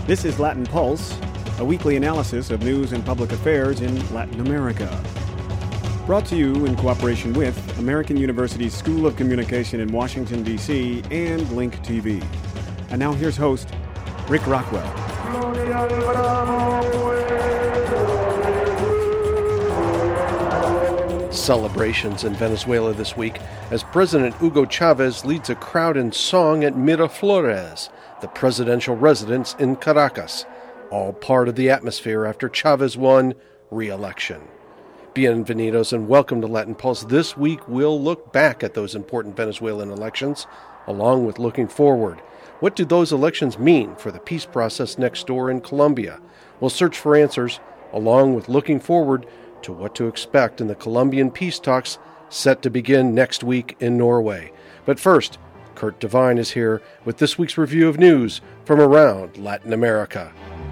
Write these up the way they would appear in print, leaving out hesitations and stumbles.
This is Latin Pulse, a weekly analysis of news and public affairs in Latin America. Brought to you in cooperation with American University's School of Communication in Washington, D.C. and Link TV. And now here's host, Rick Rockwell. Celebrations in Venezuela this week as President Hugo Chavez leads a crowd in song at Miraflores, the presidential residence in Caracas, all part of the atmosphere after Chavez won re-election. Bienvenidos and welcome to Latin Pulse. This week we'll look back at those important Venezuelan elections, along with looking forward. What do those elections mean for the peace process next door in Colombia? We'll search for answers, along with looking forward to what to expect in the Colombian peace talks set to begin next week in Norway. But first, Kurt Devine is here with this week's review of news from around Latin America.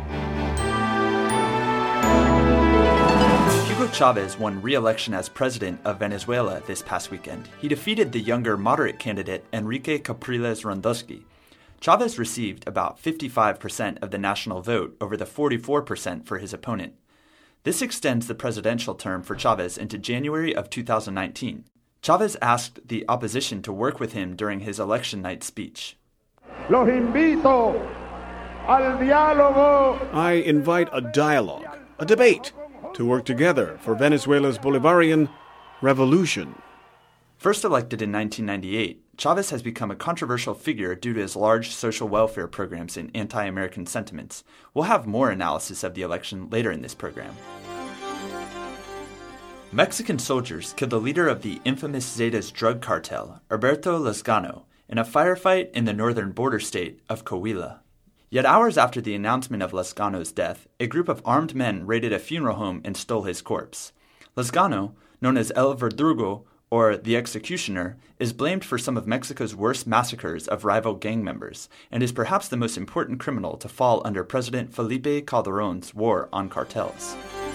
Hugo Chavez won re-election as president of Venezuela this past weekend. He defeated the younger moderate candidate Enrique Capriles Rondosky. Chavez received about 55% of the national vote over the 44% for his opponent. This extends the presidential term for Chavez into January of 2019. Chavez asked the opposition to work with him during his election night speech. Los invito al diálogo. I invite a dialogue, a debate, to work together for Venezuela's Bolivarian revolution. First elected in 1998, Chavez has become a controversial figure due to his large social welfare programs and anti-American sentiments. We'll have more analysis of the election later in this program. Mexican soldiers killed the leader of the infamous Zetas drug cartel, Alberto Lezcano, in a firefight in the northern border state of Coahuila. Yet hours after the announcement of Lezcano's death, a group of armed men raided a funeral home and stole his corpse. Lezcano, known as El Verdugo, or the Executioner, is blamed for some of Mexico's worst massacres of rival gang members, and is perhaps the most important criminal to fall under President Felipe Calderón's war on cartels.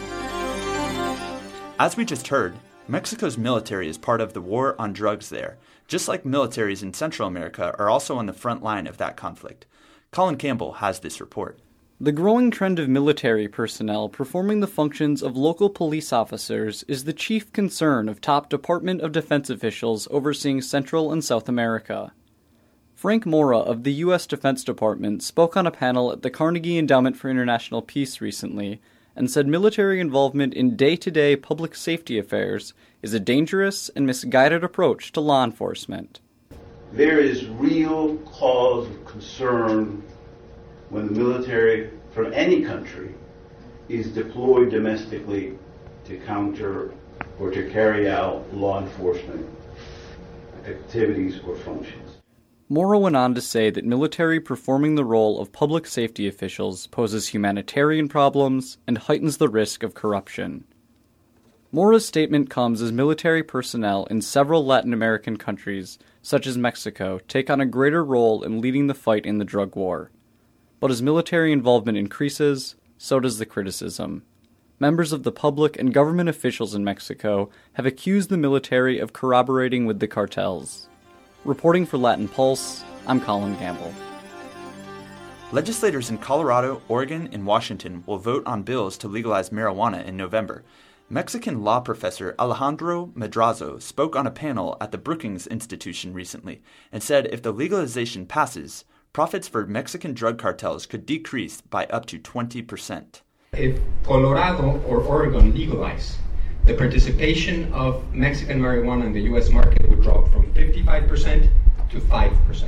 As we just heard, Mexico's military is part of the war on drugs there, just like militaries in Central America are also on the front line of that conflict. Colin Campbell has this report. The growing trend of military personnel performing the functions of local police officers is the chief concern of top Department of Defense officials overseeing Central and South America. Frank Mora of the U.S. Defense Department spoke on a panel at the Carnegie Endowment for International Peace recently and said military involvement in day-to-day public safety affairs is a dangerous and misguided approach to law enforcement. There is real cause of concern when the military from any country is deployed domestically to counter or to carry out law enforcement activities or functions. Mora went on to say that military performing the role of public safety officials poses humanitarian problems and heightens the risk of corruption. Mora's statement comes as military personnel in several Latin American countries, such as Mexico, take on a greater role in leading the fight in the drug war. But as military involvement increases, so does the criticism. Members of the public and government officials in Mexico have accused the military of corroborating with the cartels. Reporting for Latin Pulse, I'm Colin Campbell. Legislators in Colorado, Oregon, and Washington will vote on bills to legalize marijuana in November. Mexican law professor Alejandro Madrazo spoke on a panel at the Brookings Institution recently and said if the legalization passes, profits for Mexican drug cartels could decrease by up to 20%. If Colorado or Oregon legalize, the participation of Mexican marijuana in the U.S. market would drop from 55% to 5%.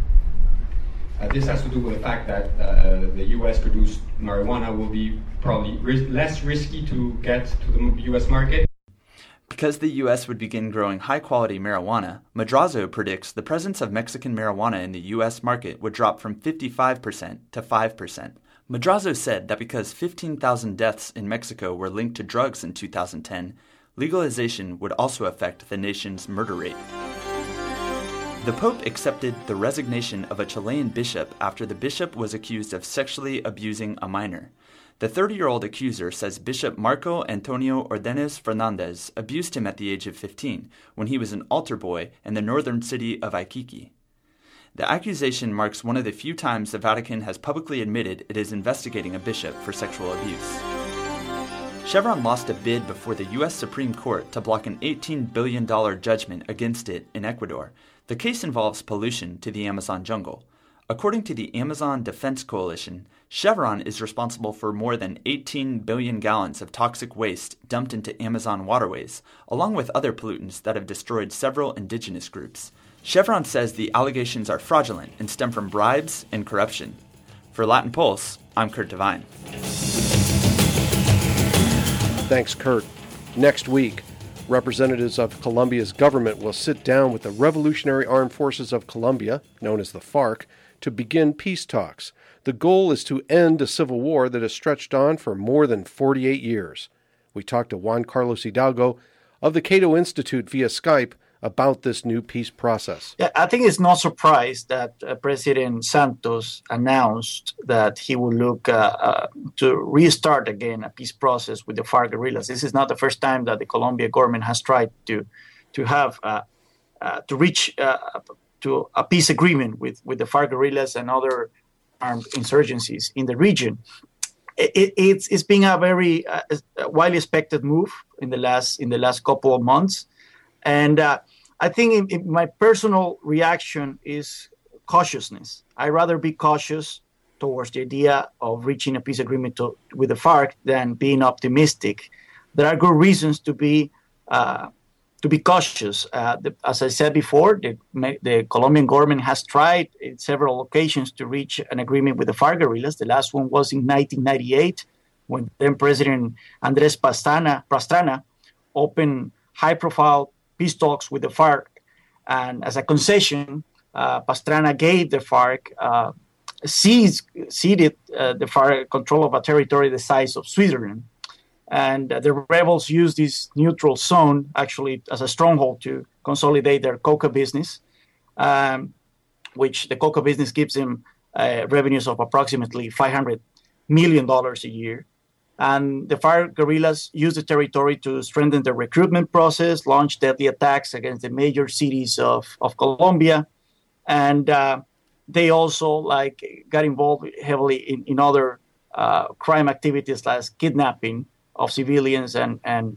This has to do with the fact that the U.S.-produced marijuana will be probably less risky to get to the U.S. market. Because the U.S. would begin growing high-quality marijuana, Madrazo predicts the presence of Mexican marijuana in the U.S. market would drop from 55% to 5%. Madrazo said that because 15,000 deaths in Mexico were linked to drugs in 2010, legalization would also affect the nation's murder rate. The Pope accepted the resignation of a Chilean bishop after the bishop was accused of sexually abusing a minor. The 30-year-old accuser says Bishop Marco Antonio Ordenes Fernandez abused him at the age of 15 when he was an altar boy in the northern city of Iquique. The accusation marks one of the few times the Vatican has publicly admitted it is investigating a bishop for sexual abuse. Chevron lost a bid before the U.S. Supreme Court to block an $18 billion judgment against it in Ecuador. The case involves pollution to the Amazon jungle. According to the Amazon Defense Coalition, Chevron is responsible for more than 18 billion gallons of toxic waste dumped into Amazon waterways, along with other pollutants that have destroyed several indigenous groups. Chevron says the allegations are fraudulent and stem from bribes and corruption. For Latin Pulse, I'm Kurt Devine. Thanks, Kurt. Next week, representatives of Colombia's government will sit down with the Revolutionary Armed Forces of Colombia, known as the FARC, to begin peace talks. The goal is to end a civil war that has stretched on for more than 48 years. We talked to Juan Carlos Hidalgo of the Cato Institute via Skype about this new peace process. Yeah, I think it's no surprise that President Santos announced that he will look to restart again a peace process with the FARC guerrillas. This is not the first time that the Colombian government has tried to reach to a peace agreement with the FARC guerrillas and other armed insurgencies in the region. It's been a very widely expected move in the last couple of months, and I think my personal reaction is cautiousness. I'd rather be cautious towards the idea of reaching a peace agreement with the FARC than being optimistic. There are good reasons to be cautious. As I said before, the Colombian government has tried in several occasions to reach an agreement with the FARC guerrillas. The last one was in 1998 when then President Andrés Pastrana opened high-profile peace talks with the FARC. And as a concession, Pastrana gave the FARC, ceded the FARC control of a territory the size of Switzerland. And the rebels used this neutral zone actually as a stronghold to consolidate their coca business, which the coca business gives them revenues of approximately $500 million a year. And the FARC guerrillas used the territory to strengthen the recruitment process, launch deadly attacks against the major cities of Colombia. And they also got involved heavily in other crime activities like kidnapping of civilians and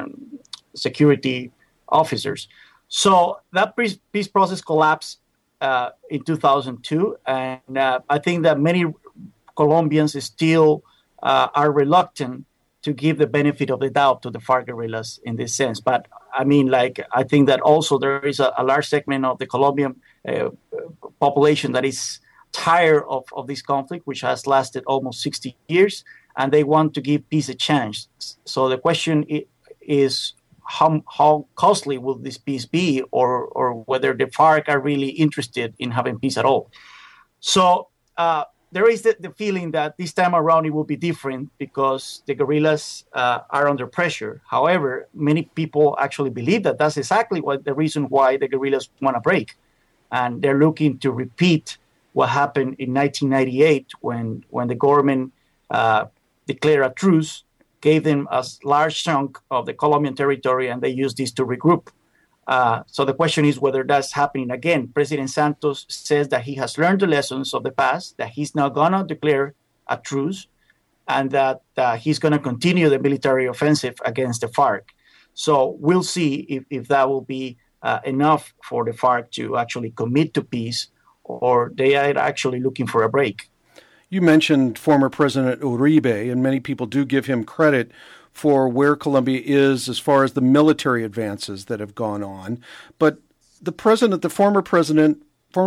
security officers. So that peace process collapsed in 2002. And I think that many Colombians still are reluctant to give the benefit of the doubt to the FARC guerrillas in this sense. But I think that also there is a large segment of the Colombian population that is tired of this conflict, which has lasted almost 60 years, and they want to give peace a chance. So the question is how costly will this peace be, or whether the FARC are really interested in having peace at all. So there is the feeling that this time around it will be different because the guerrillas are under pressure. However, many people actually believe that that's exactly the reason why the guerrillas want to break. And they're looking to repeat what happened in 1998 when the government declared a truce, gave them a large chunk of the Colombian territory, and they used this to regroup. So the question is whether that's happening again. President Santos says that he has learned the lessons of the past, that he's now going to declare a truce, and that he's going to continue the military offensive against the FARC. So we'll see if that will be enough for the FARC to actually commit to peace, or they are actually looking for a break. You mentioned former President Uribe, and many people do give him credit for where Colombia is as far as the military advances that have gone on. But the former President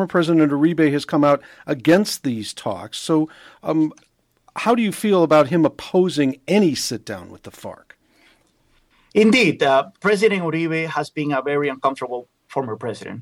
Uribe has come out against these talks. So how do you feel about him opposing any sit-down with the FARC? Indeed, President Uribe has been a very uncomfortable former president.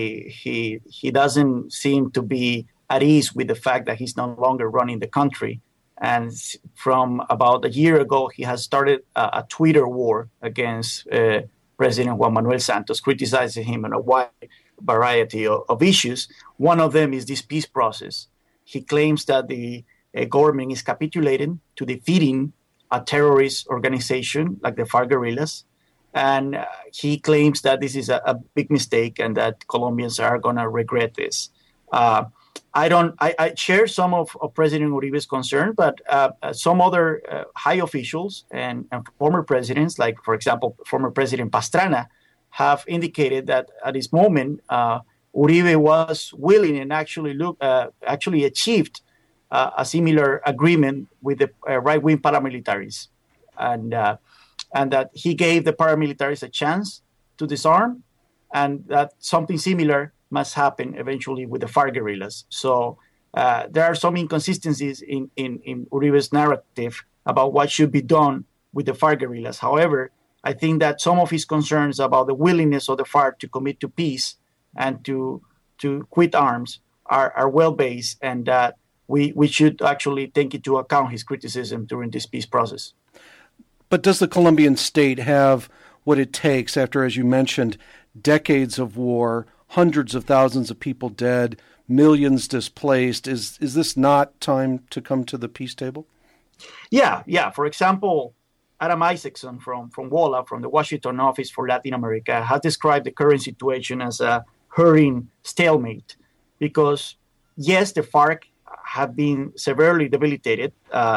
He doesn't seem to be at ease with the fact that he's no longer running the country. And from about a year ago, he has started a Twitter war against President Juan Manuel Santos, criticizing him on a wide variety of issues. One of them is this peace process. He claims that the government is capitulating to defeating a terrorist organization like the FARC guerrillas. And he claims that this is a big mistake and that Colombians are going to regret this. I share some of President Uribe's concern, but some other high officials and former presidents, like, for example, former President Pastrana, have indicated that at this moment, Uribe was willing and actually achieved a similar agreement with the right-wing paramilitaries, and that he gave the paramilitaries a chance to disarm, and that something similar must happen eventually with the FARC guerrillas. So there are some inconsistencies in Uribe's narrative about what should be done with the FARC guerrillas. However, I think that some of his concerns about the willingness of the FARC to commit to peace and to quit arms are well-based, and that we should actually take into account his criticism during this peace process. But does the Colombian state have what it takes after, as you mentioned, decades of war, hundreds of thousands of people dead, millions displaced? Is this not time to come to the peace table? Yeah. For example, Adam Isaacson from WOLA, from the Washington Office for Latin America, has described the current situation as a hurrying stalemate because, yes, the FARC have been severely debilitated.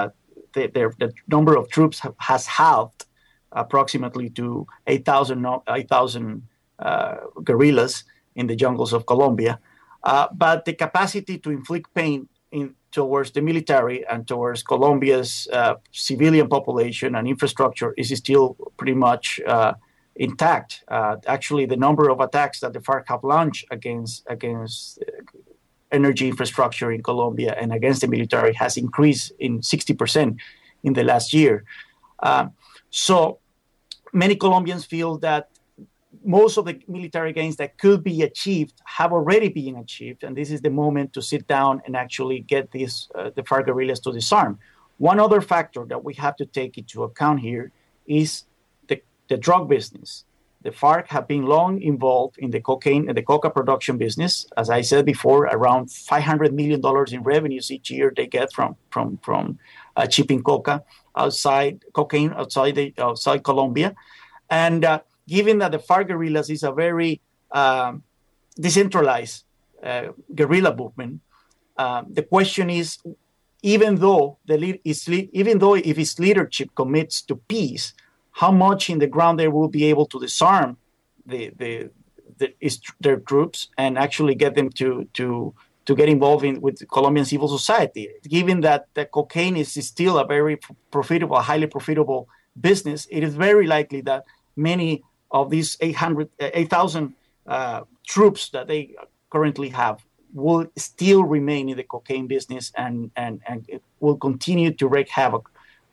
The number of troops has halved approximately to 8,000 guerrillas in the jungles of Colombia. But the capacity to inflict pain towards the military and towards Colombia's civilian population and infrastructure is still pretty much intact. Actually, the number of attacks that the FARC have launched against energy infrastructure in Colombia and against the military has increased in 60% in the last year. So many Colombians feel that most of the military gains that could be achieved have already been achieved, and this is the moment to sit down and actually get the FARC guerrillas to disarm. One other factor that we have to take into account here is the drug business. The FARC have been long involved in the cocaine and the coca production business. As I said before, around $500 million in revenues each year they get from shipping cocaine outside Colombia, and given that the FARC guerrillas is a very decentralized guerrilla movement, the question is, even though if its leadership commits to peace, how much in the ground they will be able to disarm their troops and actually get them to get involved with Colombian civil society? Given that the cocaine is still a very highly profitable business, it is very likely that many of these 8,000 troops that they currently have will still remain in the cocaine business and it will continue to wreak havoc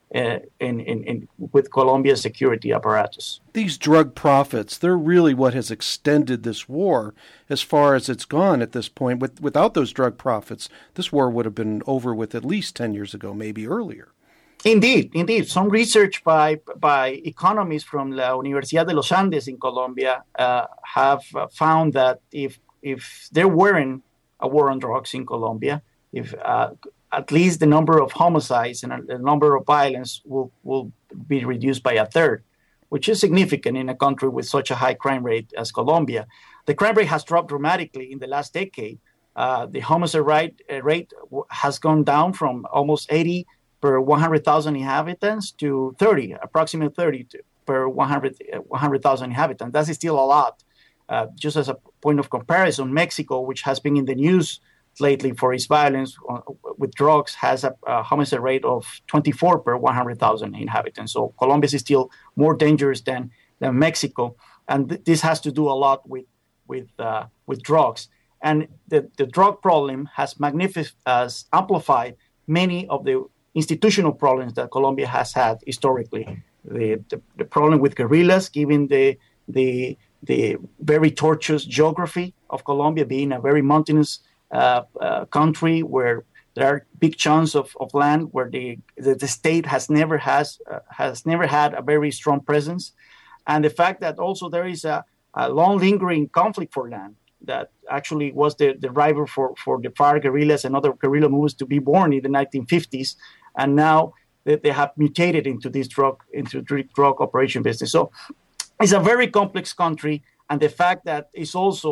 with Colombia's security apparatus. These drug profits, they're really what has extended this war as far as it's gone at this point. Without those drug profits, this war would have been over with at least 10 years ago, maybe earlier. Indeed. Some research by economists from La Universidad de los Andes in Colombia have found that if there weren't a war on drugs in Colombia, if at least the number of homicides and the number of violence will be reduced by a third, which is significant in a country with such a high crime rate as Colombia. The crime rate has dropped dramatically in the last decade. The homicide rate has gone down from almost 80 per 100,000 inhabitants to approximately 30 per 100,000 inhabitants. That is still a lot. Just as a point of comparison, Mexico, which has been in the news lately for its violence with drugs, has a homicide rate of 24 per 100,000 inhabitants. So Colombia is still more dangerous than Mexico, and this has to do a lot with drugs. And the drug problem has amplified many of the institutional problems that Colombia has had historically. The problem with guerrillas, given the very tortuous geography of Colombia, being a very mountainous country where there are big chunks of land where the state has never had a very strong presence, and the fact that also there is a long lingering conflict for land that actually was the driver for the FARC guerrillas and other guerrilla movements to be born in the 1950s, and now they have mutated into this drug operation business. So it's a very complex country, and the fact that it's also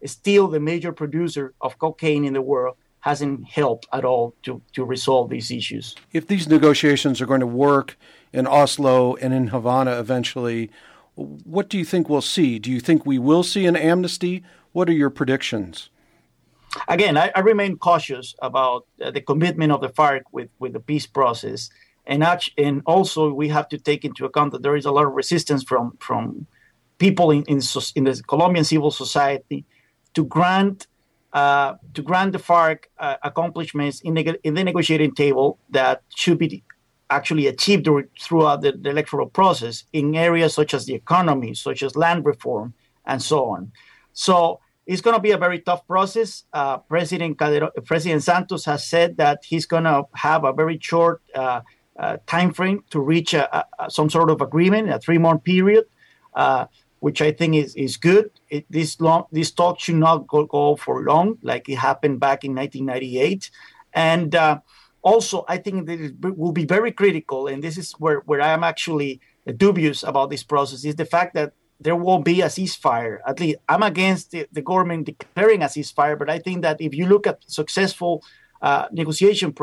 still the major producer of cocaine in the world, hasn't helped at all to resolve these issues. If these negotiations are going to work in Oslo and in Havana eventually, what do you think we'll see? Do you think we will see an amnesty? What are your predictions? Again, I remain cautious about the commitment of the FARC with the peace process. And also we have to take into account that there is a lot of resistance from people in the Colombian civil society to grant the FARC accomplishments in the negotiating table that should be actually achieved throughout the electoral process in areas such as the economy, such as land reform, and so on. So it's going to be a very tough process. President Santos has said that he's going to have a very short time frame to reach some sort of agreement, a 3-month period, which I think is good. This talk should not go for long, like it happened back in 1998. And also, I think that it will be very critical, and this is where I am actually dubious about this process, is the fact that there won't be a ceasefire. At least I'm against the government declaring a ceasefire, but I think that if you look at successful negotiation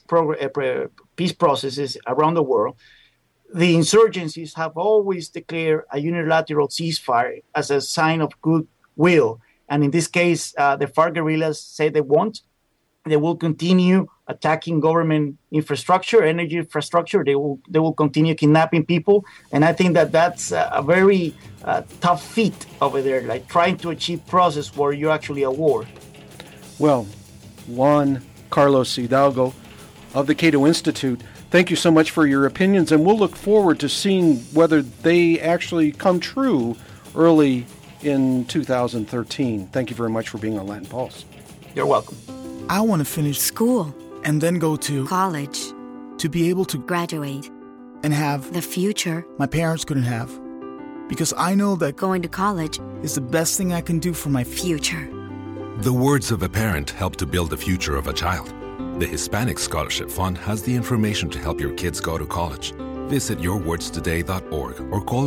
peace processes around the world, the insurgencies have always declared a unilateral ceasefire as a sign of goodwill. And in this case, the FARC guerrillas say they won't. They will continue attacking government infrastructure, energy infrastructure. They will continue kidnapping people. And I think that that's a very tough feat over there, like trying to achieve process where you're actually at war. Well, Juan Carlos Hidalgo of the Cato Institute, thank you so much for your opinions, and we'll look forward to seeing whether they actually come true early in 2013. Thank you very much for being on Latin Pulse. You're welcome. I want to finish school and then go to college to be able to graduate and have the future my parents couldn't have. Because I know that going to college is the best thing I can do for my future. The words of a parent help to build the future of a child. The Hispanic Scholarship Fund has the information to help your kids go to college. Visit yourwordstoday.org or call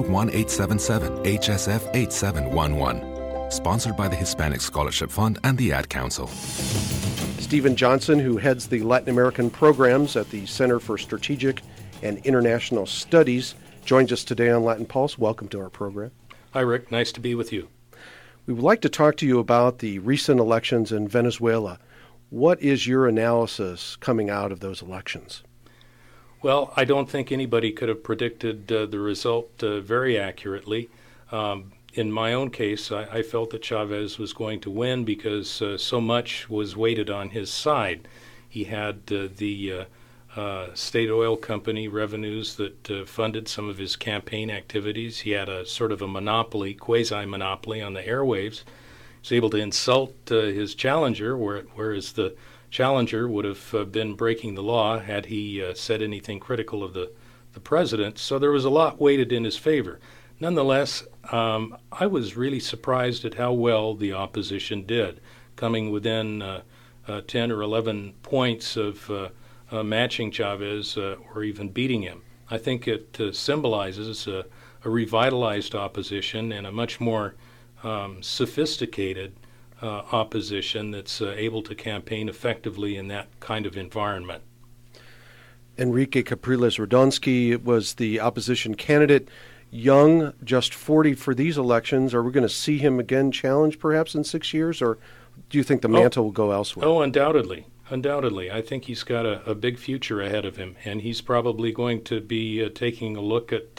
1-877-HSF-8711. Sponsored by the Hispanic Scholarship Fund and the Ad Council. Stephen Johnson, who heads the Latin American programs at the Center for Strategic and International Studies, joins us today on Latin Pulse. Welcome to our program. Hi, Rick. Nice to be with you. We would like to talk to you about the recent elections in Venezuela. What is your analysis coming out of those elections? Well, I don't think anybody could have predicted the result very accurately. In my own case, I felt that Chavez was going to win because so much was weighted on his side. He had the state oil company revenues that funded some of his campaign activities. He had a sort of a monopoly, quasi-monopoly on the airwaves. He was able to insult his challenger, whereas the challenger would have been breaking the law had he said anything critical of the president. So there was a lot weighted in his favor. Nonetheless, I was really surprised at how well the opposition did, coming within 10 or 11 points of matching Chavez or even beating him. I think it symbolizes a revitalized opposition and a much more sophisticated opposition that's able to campaign effectively in that kind of environment. Enrique Capriles Radonsky was the opposition candidate. Young, just 40 for these elections. Are we going to see him again challenged perhaps in 6 years, or do you think the mantle will go elsewhere? Oh, undoubtedly. Undoubtedly. I think he's got a big future ahead of him, and he's probably going to be taking a look at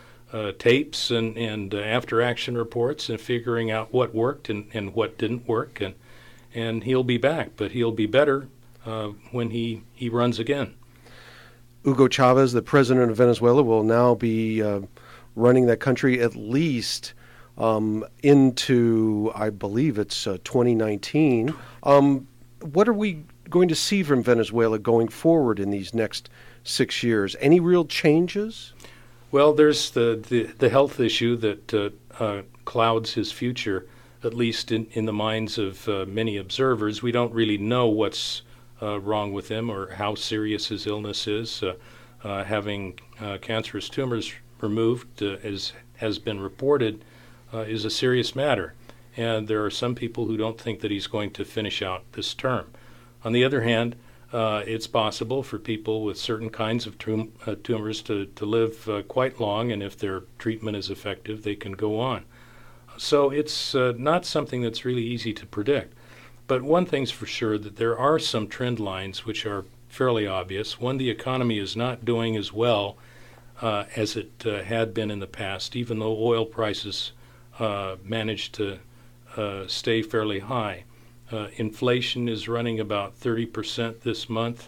tapes and after-action reports and figuring out what worked and what didn't work, and he'll be back, but he'll be better when he runs again. Hugo Chavez, the president of Venezuela, will now be running that country at least into, I believe it's 2019. What are we going to see from Venezuela going forward in these next 6 years? Any real changes? Well, there's the health issue that clouds his future, at least in the minds of many observers. We don't really know what's wrong with him or how serious his illness is. Having cancerous tumors removed, as has been reported, is a serious matter. and there are some people who don't think that he's going to finish out this term. On the other hand, it's possible for people with certain kinds of tumors to live quite long, and if their treatment is effective, they can go on. So it's not something that's really easy to predict. But one thing's for sure, that there are some trend lines which are fairly obvious. One, the economy is not doing as well as it had been in the past, even though oil prices managed to stay fairly high. Inflation is running about 30% this month.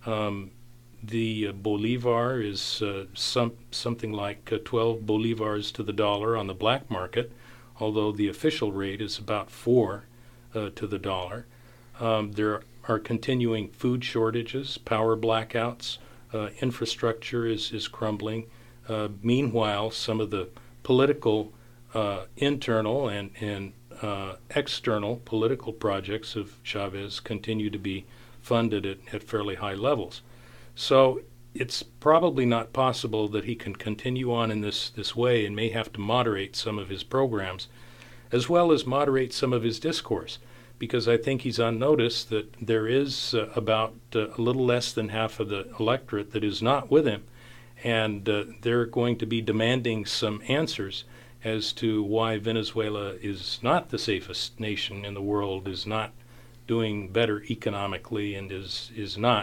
The bolivar is something like 12 bolivars to the dollar on the black market, although the official rate is about 4 to the dollar. There are continuing food shortages, power blackouts, infrastructure is crumbling. Meanwhile, some of the political, internal and external political projects of Chavez continue to be funded at fairly high levels. So it's probably not possible that he can continue on in this way, and may have to moderate some of his programs, as well as moderate some of his discourse, because I think he's on notice that there is about a little less than half of the electorate that is not with him, and they're going to be demanding some answers as to why Venezuela is not the safest nation in the world, is not doing better economically, and is not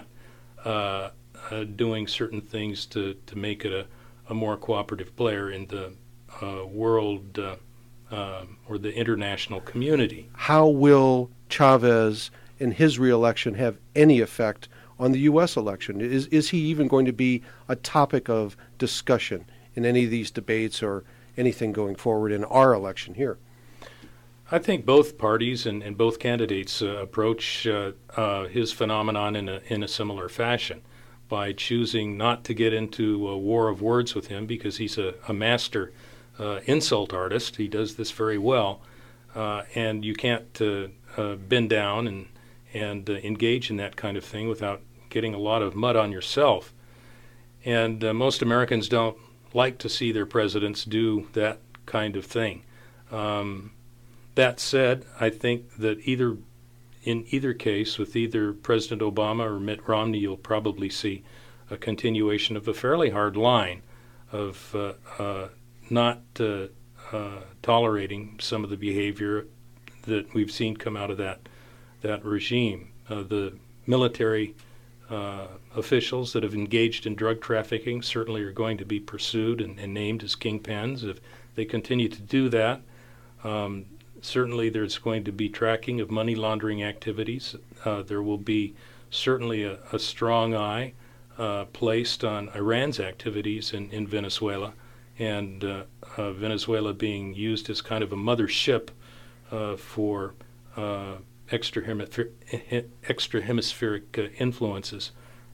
doing certain things to make it a more cooperative player in the world or the international community. How will Chavez and his reelection have any effect on the U.S. election? Is he even going to be a topic of discussion in any of these debates or anything going forward in our election here? I think both parties and both candidates approach his phenomenon in a similar fashion, by choosing not to get into a war of words with him, because he's a master insult artist. He does this very well, and you can't bend down and engage in that kind of thing without getting a lot of mud on yourself. And most Americans don't like to see their presidents do that kind of thing. That said, I think that in either case, with either President Obama or Mitt Romney, you'll probably see a continuation of a fairly hard line of not tolerating some of the behavior that we've seen come out of that regime. The military officials that have engaged in drug trafficking certainly are going to be pursued and named as kingpins. If they continue to do that, certainly there's going to be tracking of money laundering activities. There will be certainly a strong eye placed on Iran's activities in Venezuela, and Venezuela being used as kind of a mothership for extra-hemispheric influences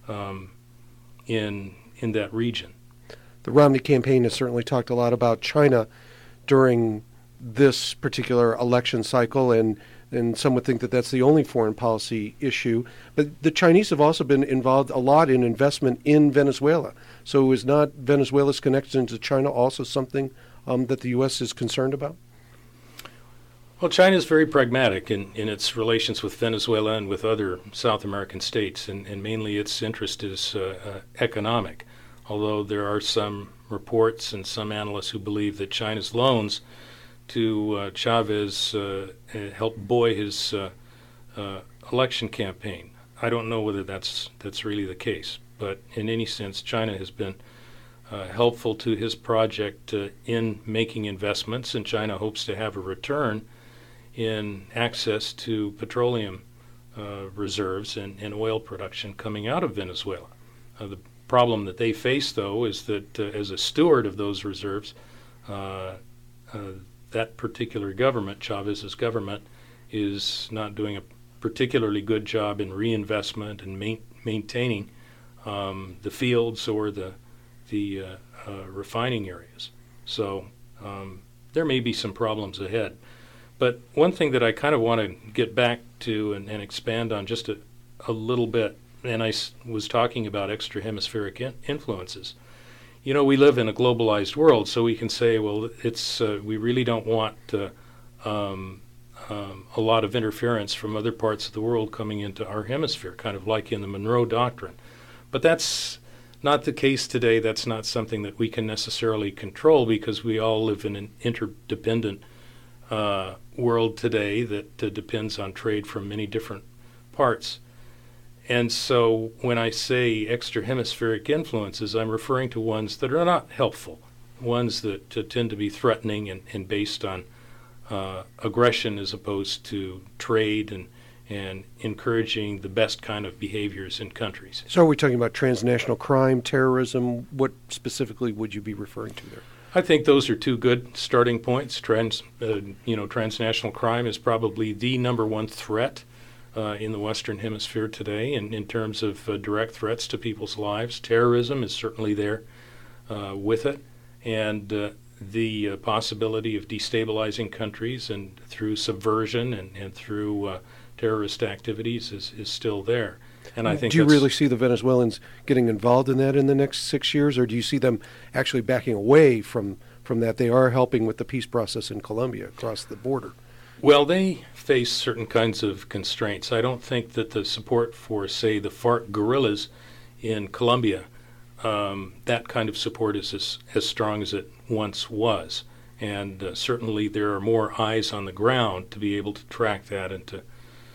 in that region. The Romney campaign has certainly talked a lot about China during this particular election cycle, and some would think that that's the only foreign policy issue. But the Chinese have also been involved a lot in investment in Venezuela. So is not Venezuela's connection to China also something that the U.S. is concerned about? Well, China is very pragmatic in its relations with Venezuela and with other South American states, and mainly its interest is economic, although there are some reports and some analysts who believe that China's loans to Chavez helped buoy his election campaign. I don't know whether that's really the case, but in any sense, China has been helpful to his project in making investments, and China hopes to have a return in access to petroleum reserves and oil production coming out of Venezuela. The problem that they face, though, is that as a steward of those reserves, that particular government, Chavez's government, is not doing a particularly good job in reinvestment and maintaining the fields or the refining areas. So there may be some problems ahead. But one thing that I kind of want to get back to and expand on just a little bit, and I was talking about extra-hemispheric influences. You know, we live in a globalized world, so we can say, well, it's we really don't want a lot of interference from other parts of the world coming into our hemisphere, kind of like in the Monroe Doctrine. But that's not the case today. That's not something that we can necessarily control because we all live in an interdependent world today that depends on trade from many different parts. And so when I say extrahemispheric influences, I'm referring to ones that are not helpful, ones that tend to be threatening and based on aggression as opposed to trade and encouraging the best kind of behaviors in countries. So are we talking about transnational crime, terrorism? What specifically would you be referring to there? I think those are two good starting points. Transnational crime is probably the number one threat in the Western Hemisphere today in terms of direct threats to people's lives. Terrorism is certainly there with it, and the possibility of destabilizing countries and through subversion and through terrorist activities is still there. And I think do you really see the Venezuelans getting involved in that in the next 6 years, or do you see them actually backing away from that? They are helping with the peace process in Colombia across the border. Well, they face certain kinds of constraints. I don't think that the support for, say, the FARC guerrillas in Colombia, that kind of support is as strong as it once was. And certainly there are more eyes on the ground to be able to track that and to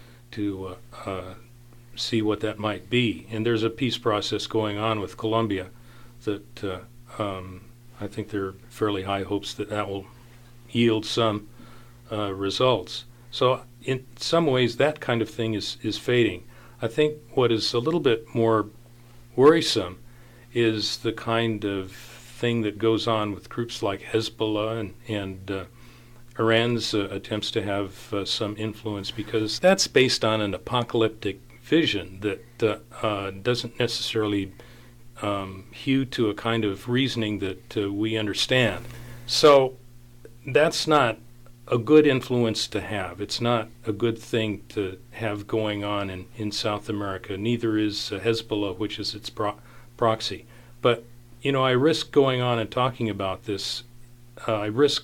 see what that might be. And there's a peace process going on with Colombia that I think there are fairly high hopes that will yield some results. So in some ways that kind of thing is fading. I think what is a little bit more worrisome is the kind of thing that goes on with groups like Hezbollah and Iran's attempts to have some influence, because that's based on an apocalyptic vision that doesn't necessarily hew to a kind of reasoning that we understand. So that's not a good influence to have. It's not a good thing to have going on in South America. Neither is Hezbollah, which is its proxy. But, I risk going on and talking about this. I risk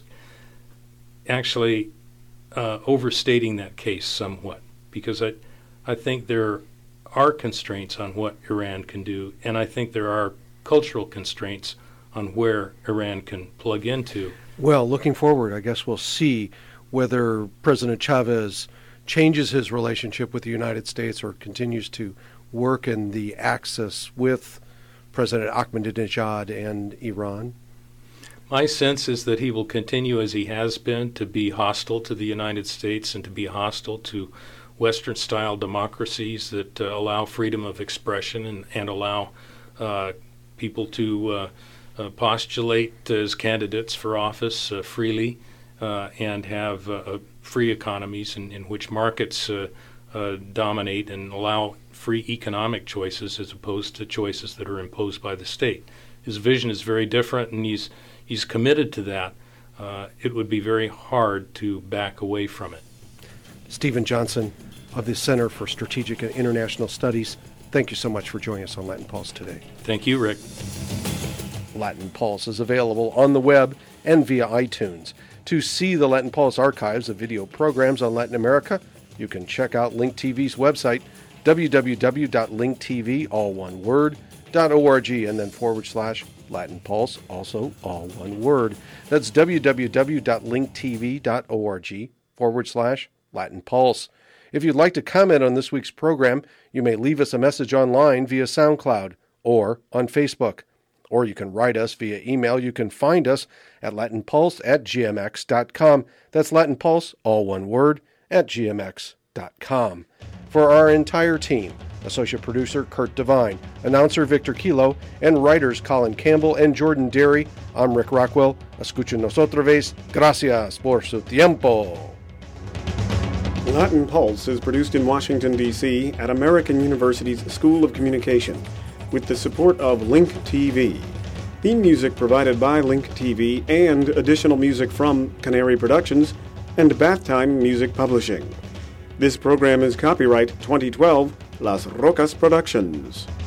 actually overstating that case somewhat, because I think there are constraints on what Iran can do, and I think there are cultural constraints on where Iran can plug into. Well, looking forward, I guess we'll see whether President Chavez changes his relationship with the United States or continues to work in the axis with President Ahmadinejad and Iran. My sense is that he will continue, as he has been, to be hostile to the United States and to be hostile to Western-style democracies that allow freedom of expression and allow people to postulate as candidates for office freely and have free economies in which markets dominate and allow free economic choices as opposed to choices that are imposed by the state. His vision is very different, and he's committed to that. It would be very hard to back away from it. Stephen Johnson of the Center for Strategic and International Studies, thank you so much for joining us on Latin Pulse today. Thank you, Rick. Latin Pulse is available on the web and via iTunes. To see the Latin Pulse archives of video programs on Latin America, you can check out Link TV's website, www.linktv, all one word, .org, and then /Latin Pulse, also all one word. That's www.linktv.org /Latin Pulse. If you'd like to comment on this week's program, you may leave us a message online via SoundCloud or on Facebook. Or you can write us via email. You can find us at latinpulse@gmx.com. That's Latin Pulse, all one word, @gmx.com. For our entire team, associate producer Kurt Devine, announcer Victor Kilo, and writers Colin Campbell and Jordan Derry, I'm Rick Rockwell. Escúchenos otra vez. Gracias por su tiempo. Latin Pulse is produced in Washington, D.C. at American University's School of Communication with the support of Link TV. Theme music provided by Link TV and additional music from Canary Productions and Bath Time Music Publishing. This program is copyright 2012 Las Rocas Productions.